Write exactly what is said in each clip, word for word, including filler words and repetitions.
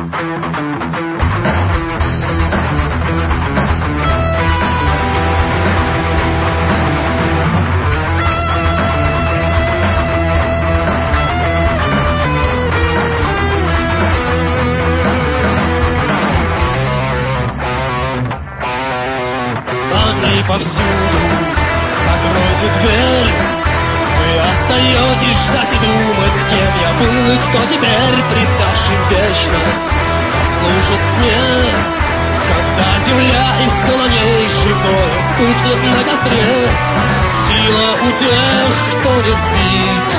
Повсюду закройте дверь. Вы остаетесь ждать и думать, кем я был и кто теперь, предавший вечность, послужит тьме. Когда земля и все на ней живое вспыхнет на костре, сила у тех, кто не спит.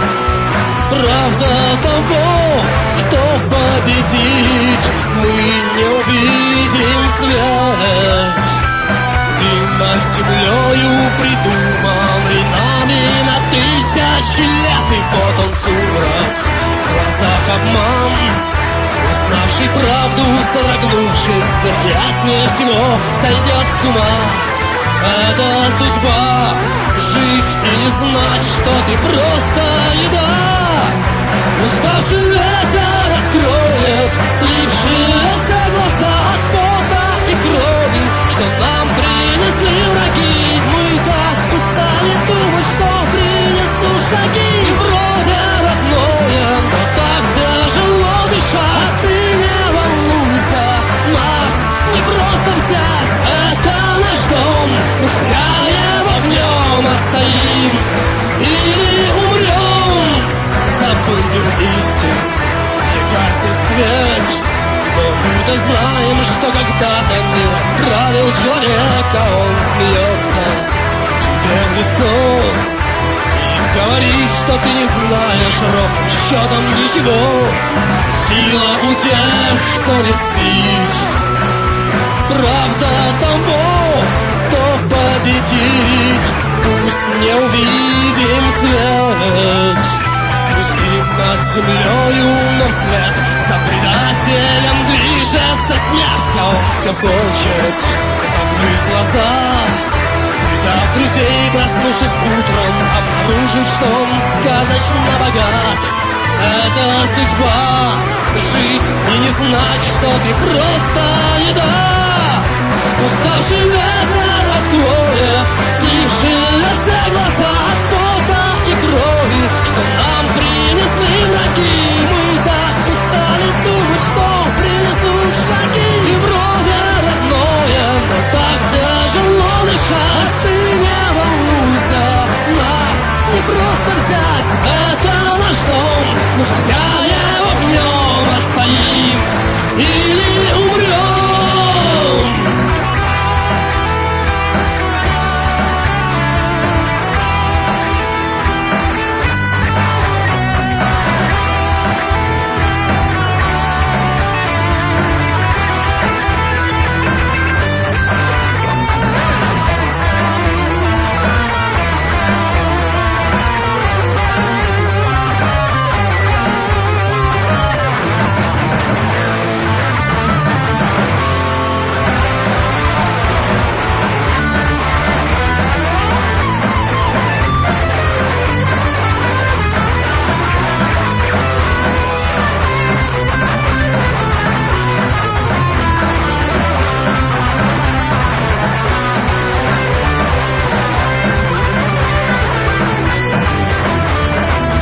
Правда того, кто победит, мы не увидим свет. Дым над землею придуманный нами на тысячи лет. И вот он сумрак, в глазах обман, узнавший правду, содрогнувшись, вероятнее всего сойдет с ума. Это судьба, жить и не знать, что ты просто еда. Уставший ветер откроет слившиеся глаза от пота и крови, что нам принесли враги. Мы так устали думать, что принесут шаги. И вроде родное, но так тяжело дышать. Ты не волнуйся, нас не просто взять. Это наш дом, мы хозяева в нем отстоим или умрем. Забытым истин не гаснет свет, но мы-то знаем, что когда-то мир правил человека, он смеется тебе в лицо и говорит, что ты не знаешь ровным счетом ничего. Сила у тех, кто не спит. Правда того, кто победит. Пусть не увидим свет, пусть дым над землею, но вслед за предателем движется смерть. А он все хочет закрыть глаза, предав друзей, проснувшись утром, обнаружить, что он сказочно богат. Это судьба, жить и не знать, что ты просто еда. Уставший ветер откроет слившиеся глаза от пота и крови, что нам принесли враги. Мы так устали думать, что принесут шаги. И вроде родное, но так тяжело дышать. Ты не волнуйся, нас не просто взять. Это наш дом, мы хозяева в нем отстоим или умрем.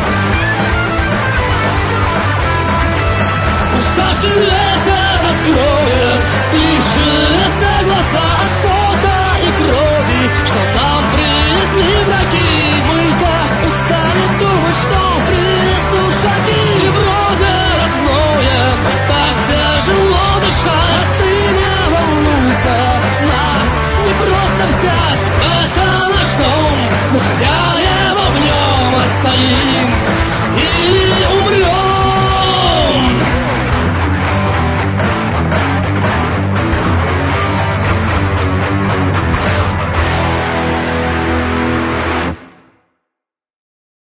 Ветер откроет